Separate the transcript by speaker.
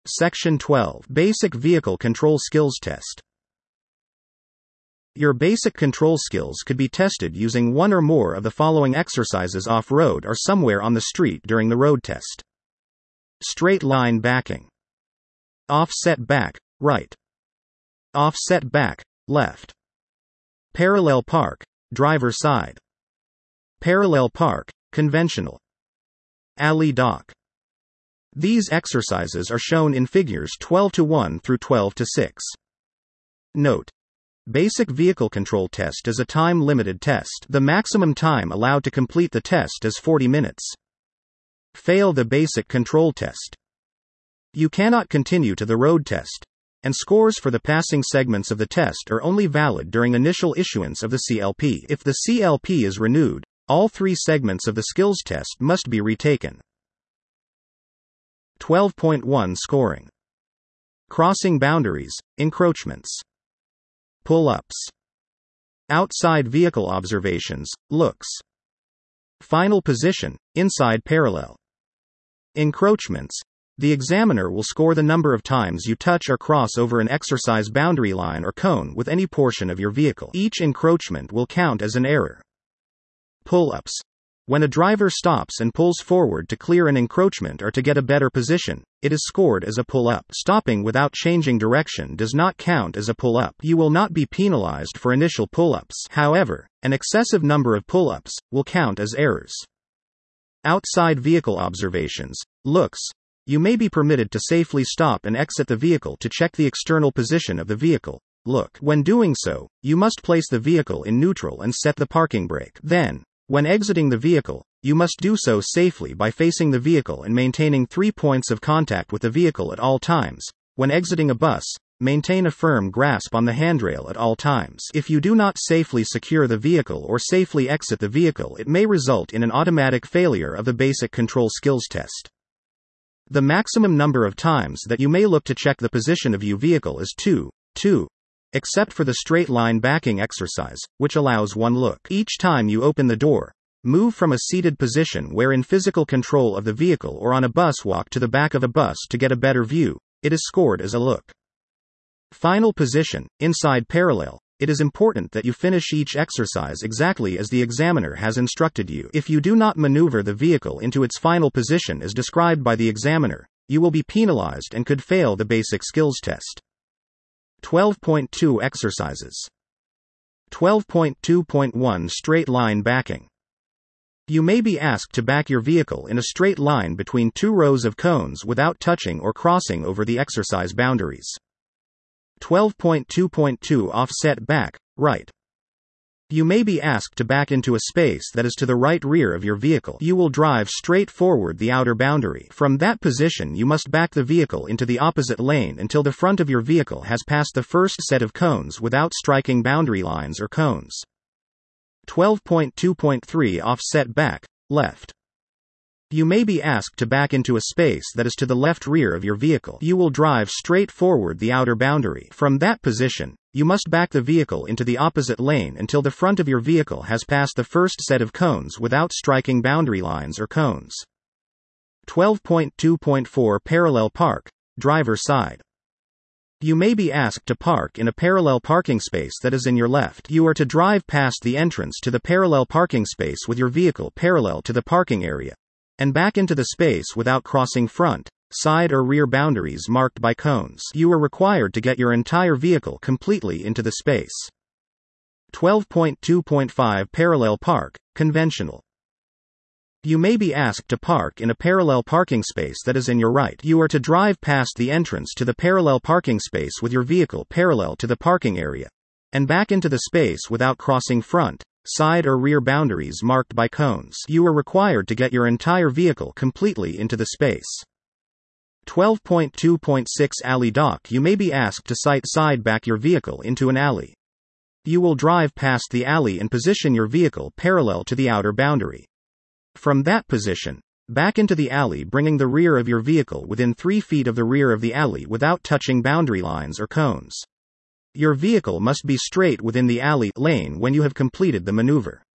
Speaker 1: Section 12. Basic Vehicle Control Skills Test. Your basic control skills could be tested using one or more of the following exercises off-road or somewhere on the street during the road test. Straight line backing. Offset back, right. Offset back, left. Parallel park, driver side. Parallel park, conventional. Alley dock. These exercises are shown in figures 12:1 through 12:6. Note: Basic Vehicle Control Test is a time-limited test. The maximum time allowed to complete the test is 40 minutes. Fail the basic control test. You cannot continue to the road test, and scores for the passing segments of the test are only valid during initial issuance of the CLP. If the CLP is renewed, all 3 segments of the skills test must be retaken. 12.1 Scoring. Crossing boundaries, encroachments. Pull-ups. Outside vehicle observations, looks. Final position, inside parallel. Encroachments. The examiner will score the number of times you touch or cross over an exercise boundary line or cone with any portion of your vehicle. Each encroachment will count as an error. Pull-ups. When a driver stops and pulls forward to clear an encroachment or to get a better position, it is scored as a pull-up. Stopping without changing direction does not count as a pull-up. You will not be penalized for initial pull-ups. However, an excessive number of pull-ups will count as errors. Outside vehicle observations, looks. You may be permitted to safely stop and exit the vehicle to check the external position of the vehicle. Look. When doing so, you must place the vehicle in neutral and set the parking brake. Then, when exiting the vehicle, you must do so safely by facing the vehicle and maintaining 3 points of contact with the vehicle at all times. When exiting a bus, maintain a firm grasp on the handrail at all times. If you do not safely secure the vehicle or safely exit the vehicle, it may result in an automatic failure of the basic control skills test. The maximum number of times that you may look to check the position of your vehicle is 2, except for the straight line backing exercise, which allows 1 look. Each time you open the door, move from a seated position where in physical control of the vehicle or on a bus, walk to the back of a bus to get a better view. It is scored as a look. Final position, inside parallel. It is important that you finish each exercise exactly as the examiner has instructed you. If you do not maneuver the vehicle into its final position as described by the examiner, you will be penalized and could fail the basic skills test. 12.2 Exercises. 12.2.1 Straight line backing. You may be asked to back your vehicle in a straight line between 2 rows of cones without touching or crossing over the exercise boundaries. 12.2.2 Offset back, right. You may be asked to back into a space that is to the right rear of your vehicle. You will drive straight forward the outer boundary. From that position, you must back the vehicle into the opposite lane until the front of your vehicle has passed the first set of cones without striking boundary lines or cones. 12.2.3 Offset back, left. You may be asked to back into a space that is to the left rear of your vehicle. You will drive straight forward the outer boundary. From that position, you must back the vehicle into the opposite lane until the front of your vehicle has passed the first set of cones without striking boundary lines or cones. 12.2.4 Parallel park, driver side. You may be asked to park in a parallel parking space that is in your left. You are to drive past the entrance to the parallel parking space with your vehicle parallel to the parking area, and back into the space without crossing front, side or rear boundaries marked by cones. You are required to get your entire vehicle completely into the space. 12.2.5 Parallel park, conventional. You may be asked to park in a parallel parking space that is in your right. You are to drive past the entrance to the parallel parking space with your vehicle parallel to the parking area, and back into the space without crossing front, side or rear boundaries marked by cones. You are required to get your entire vehicle completely into the space. 12.2.6 Alley dock. You may be asked to side back your vehicle into an alley. You will drive past the alley and position your vehicle parallel to the outer boundary. From that position, back into the alley, bringing the rear of your vehicle within 3 feet of the rear of the alley without touching boundary lines or cones. Your vehicle must be straight within the alley lane when you have completed the maneuver.